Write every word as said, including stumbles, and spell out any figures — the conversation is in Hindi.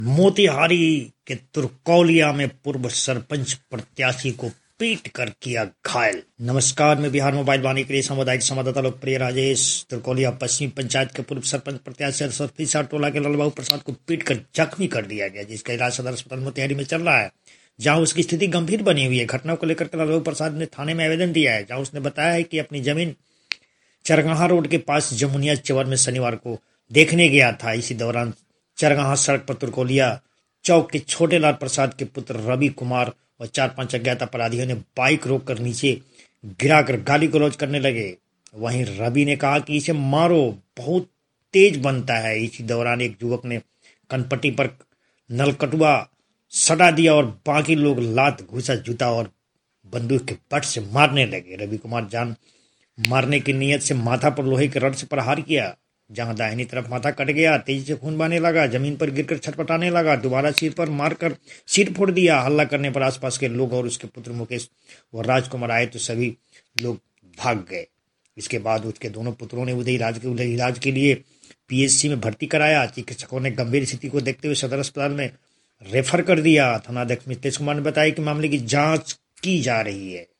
मोतिहारी के तुरकौलिया में पूर्व सरपंच प्रत्याशी को पीट कर किया घायल। नमस्कार, मैं बिहार मोबाइल वाणी के लिए सामुदायिक संवाददाता लोकप्रिय राजेश। तुरकौलिया पश्चिमी पंचायत के पूर्व सरपंच प्रत्याशी सरफीसा टोला के लालबाबू प्रसाद को पीट कर जख्मी कर दिया गया, जिसका इलाज सदर अस्पताल मोतिहारी में चल रहा है, जहां उसकी स्थिति गंभीर बनी हुई है। घटना को लेकर लालबाबू प्रसाद ने थाने में आवेदन दिया है, जहां उसने बताया है कि अपनी जमीन चरगाहा रोड के पास जमुनिया चवर में शनिवार को देखने गया था। इसी दौरान चरगाहा सड़क पर तुरकौलिया चौक के छोटे लाल प्रसाद के पुत्र रवि कुमार और चार पांच अज्ञात अपराधियों ने बाइक रोककर नीचे गिराकर गाली गलौज करने लगे। वहीं रवि ने कहा कि इसे मारो, बहुत तेज बनता है। इसी दौरान एक युवक ने कनपट्टी पर नलकटुआ सटा दिया और बाकी लोग लात, घूसा, जूता और बंदूक के बट से मारने लगे। रवि कुमार जान मारने की नीयत से माथा पर लोहे के रड से प्रहार किया, जहां दाहिनी तरफ माथा कट गया। तेजी से खून बहने लगा, जमीन पर गिरकर छटपटाने लगा। दोबारा सिर पर मारकर सिर फोड़ दिया। हल्ला करने पर आसपास के लोग और उसके पुत्र मुकेश और राजकुमार आए तो सभी लोग भाग गए। इसके बाद उसके दोनों पुत्रों ने उधर इलाज के उधर इलाज के लिए पीएचसी में भर्ती कराया। चिकित्सकों ने गंभीर स्थिति को देखते हुए सदर अस्पताल में रेफर कर दिया। थानाध्यक्ष मितेश कुमार ने बताया कि मामले की जांच की जा रही है।